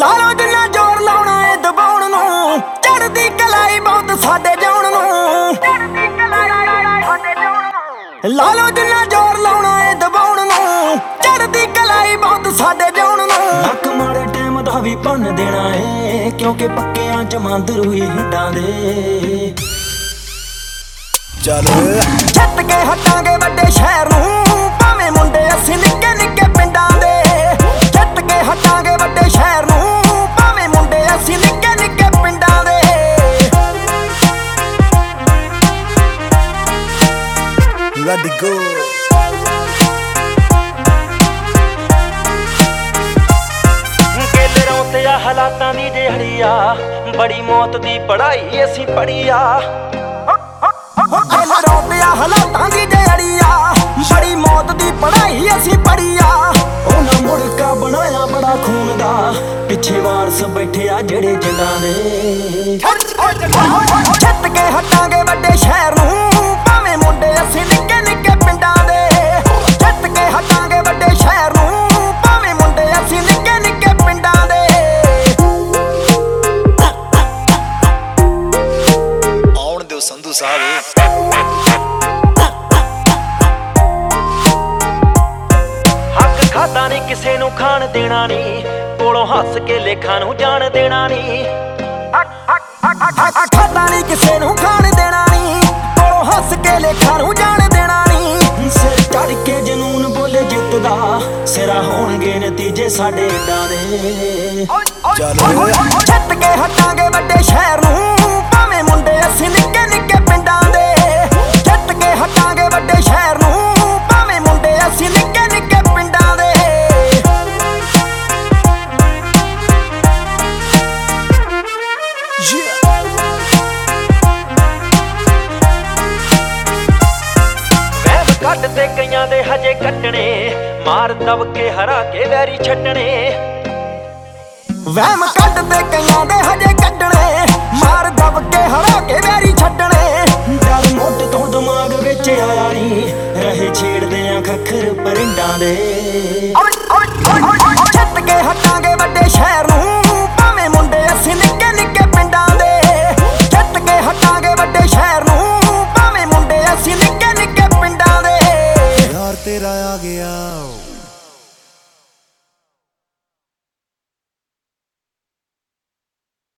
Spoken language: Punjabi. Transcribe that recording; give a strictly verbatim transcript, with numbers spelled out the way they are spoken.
ਲਾ ਲੋ ਜਿੰਨਾ ਜ਼ੋਰ ਲਾਉਣਾ ਏ ਦਬਾਉਣ ਨੂੰ, ਚੜਦੀ ਕਲਾਈ ਬਹੁਤ ਸਾਡੇ ਜਾਉਣ ਨੂੰ। ਲਾ ਲੋ ਜਿੰਨਾ ਜ਼ੋਰ ਲਾਉਣਾ ਏ ਦਬਾਉਣ ਨੂੰ, ਚੜਦੀ ਕਲਾਈ ਬਹੁਤ ਸਾਡੇ ਜਾਉਣ ਨੂੰ। ਹੱਕ ਮਾੜੇ ਟਾਈਮ ਦਾ ਵੀ ਭੰਨ ਦੇਣਾ ਏ, ਕਿਉਂਕਿ ਪੱਕਿਆਂ ਚ ਮੰਦਰ ਹੋਈ ਹਿੱਡਾਂ ਦੇ। ਚੱਲ ਛੱਤ ਕੇ ਹਟਾਂਗੇ ਵੱਡੇ ਸ਼ਹਿਰ ਨੂੰ, ਭਾਵੇਂ ਮੁੰਡੇ ਅਸੀਂ ਨਿੱਕੇ ਨਿੱਕੇ ਪਿੰਡਾਂ ਦੇ। ਛੱਤ ਕੇ ਹਟਾਂਗੇ ਵੱਡੇ ਸ਼ਹਿਰ ਨੂੰ, ਭਾਵੇਂ ਮੁੰਡੇ ਅਸੀਂ ਨਿੱਕੇ ਨਿੱਕੇ ਪਿੰਡਾਂ ਦੇ। let it go। ਗੇਲਰਾਂ ਤੇ ਆ ਹਾਲਾਤਾਂ ਦੀ ਦਿਹਾੜੀ ਆ, ਬੜੀ ਮੌਤ ਦੀ ਪੜ੍ਹਾਈ ਅਸੀਂ ਪੜ੍ਹੀ ਆ। ਗੇਲਰਾਂ ਤੇ ਆ ਹਾਲਾਤਾਂ ਦੀ ਦਿਹਾੜੀ ਆ, ਬੜੀ ਮੌਤ ਦੀ ਪੜ੍ਹਾਈ ਅਸੀਂ ਪੜ੍ਹੀ ਆ। ਉਹਨਾਂ ਮੁੜਕਾ ਬਣਾਇਆ ਬੜਾ ਖੂਨ ਦਾ, ਪਿੱਛੇ ਵਾਰਸ ਬੈਠੇ ਆ ਜਿਹੜੇ ਜਿੰਦਾਂ ਦੇ। ਛੱਤ ਕੇ ਹਟਾਂਗੇ ਵੱਡੇ ਸ਼ਹਿਰ ਨੂੰ, ਭਾਵੇਂ ਮੁੰਡੇ ਅਸੀਂ ਨਿੱਕੇ ਨਿੱਕੇ ਪਿੰਡਾਂ ਦੇ। ਛੱਤ ਕੇ ਹਟਾਂਗੇ ਵੱਡੇ ਸ਼ਹਿਰ ਨੂੰ, ਭਾਵੇਂ ਮੁੰਡੇ ਅਸੀਂ ਨਿੱਕੇ ਨਿੱਕੇ ਪਿੰਡਾਂ ਦੇ। ਆਉਣ ਦਿਓ ਸੰਧੂ ਸਾਹਿਬ। ਖਾਦਾ ਨੀ ਕਿਸੇ ਨੂੰ ਖਾਣ ਦੇਣਾ ਨੀ, ਕੋਲੋਂ ਹੱਸ ਕੇ ਲੇਖਾਂ ਨੂੰ ਜਾਣ ਦੇਣਾ ਨੀ। ਖਾਦਾ ਨੀ ਕਿਸੇ ਨੂੰ ਖਾਣ ਦੇਣਾ ਨੀ, ਕੋਲੋਂ ਹੱਸ ਕੇ ਲੇਖਾਂ ਨੂੰ ਜਾਣ ਦੇਣਾ ਨੀ। ਸਿਰ ਚੜ ਕੇ ਜਨੂਨ ਬੋਲੇ ਜਿੱਤਦਾ, ਸਿਰਾ ਹੋਣਗੇ ਨਤੀਜੇ ਸਾਡੇ ਏਦਾਂ ਦੇ। ਚੱਲ ਛੱਤ ਕੇ ਹਟਾਂਗੇ ਵੱਡੇ ਸ਼ਹਿਰ ਨੂੰ, ਭਾਵੇਂ ਮੁੰਡੇ ਅਸੀਂ ਨਿੱਕੇ ਨਿੱਕੇ ਪਿੰਡਾਂ ਦੇ। ਛੱਤ ਕੇ ਹਟਾਂਗੇ ਵੱਡੇ ਸ਼ਹਿਰ ਨੂੰ, ਭਾਵੇਂ ਮੁੰਡੇ ਅਸੀਂ ਨਿੱਕੇ ਨਿੱਕੇ ਪਿੰਡਾਂ ਦੇ। ਵਹਿਮ ਕੱਢ ਤੇ ਕਈਆਂ ਦੇ ਹਜੇ ਕੱਟਣੇ, ਮਾਰ ਦਬ ਕੇ ਹਰਾ ਕੇ ਵੈਰੀ ਛੱਡਣੇ। ਵਹਿਮ ਕੱਢ ਤੇ ਕਈਆਂ ਦੇ